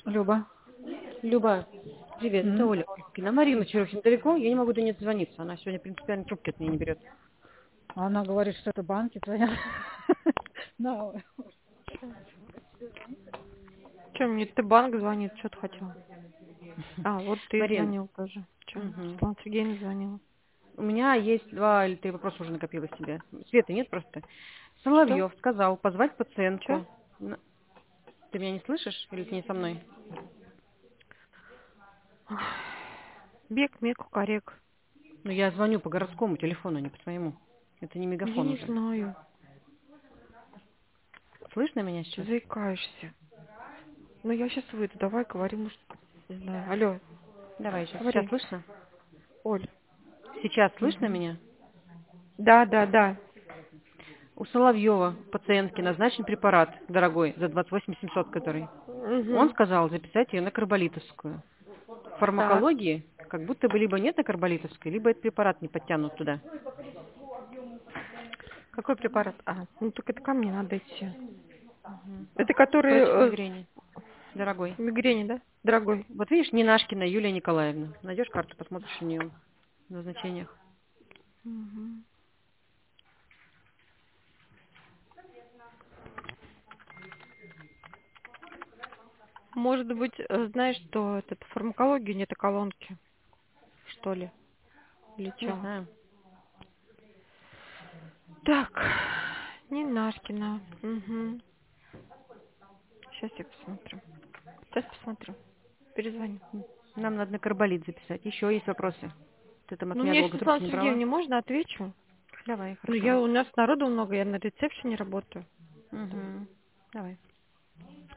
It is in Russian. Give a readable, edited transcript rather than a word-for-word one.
Люба. Люба, привет, это М? Оля. На Марину вчера очень далеко, я не могу до нее дозвониться. Она сегодня принципиально трубки от меня не берет. Она говорит, что это банки звонят. Да. Че, мне ты банк звонит, что ты хотел? А, вот ты Марин, звонил тоже. Че, мгм. Светлана Сергеевна звонила. У меня есть 2 или 3 вопроса уже накопилось себе. Света нет просто. Что? Соловьев сказал позвать Че? пациентку. Ты меня не слышишь или ты не со мной? Бег, мек, кукарек. Ну, я звоню по городскому телефону, а не по своему. Это не Я мегафон не уже. знаю. Слышно меня Ты сейчас? заикаешься. Ну, я сейчас выйду. Давай говори, может, не знаю. Алло, Давай, сейчас говори. слышно? Оль. Сейчас слышно Угу. меня? Да, да, да. У Соловьева пациентке назначен препарат дорогой за 28 700, который. Он Угу. сказал записать ее на карболитовскую. В Так. фармакологии как будто бы либо нет на карболитовской, либо этот препарат не подтянут туда. Какой препарат? А, ну так это ко мне надо идти. Мгм. Это который Против мигрени. Дорогой. мигрени, да? Дорогой. Вот видишь, Нинашкина Юлия Николаевна. Найдешь карту, посмотришь у нее в назначениях. Угу. Может быть, знаешь, что это фармакология, нет колонки, что ли? Или Не что? знаю. Так, Нинашкина. Угу. Сейчас я посмотрю. Сейчас посмотрю. Перезвоню. Нам надо на карболит записать. Еще есть вопросы. Ты там от Ну, меня мне долго трубки Светлана не брала? Сергеевна можно отвечу? Давай, Ну, хорошо. у нас народу много, я на ресепшене работаю. Угу. Давай.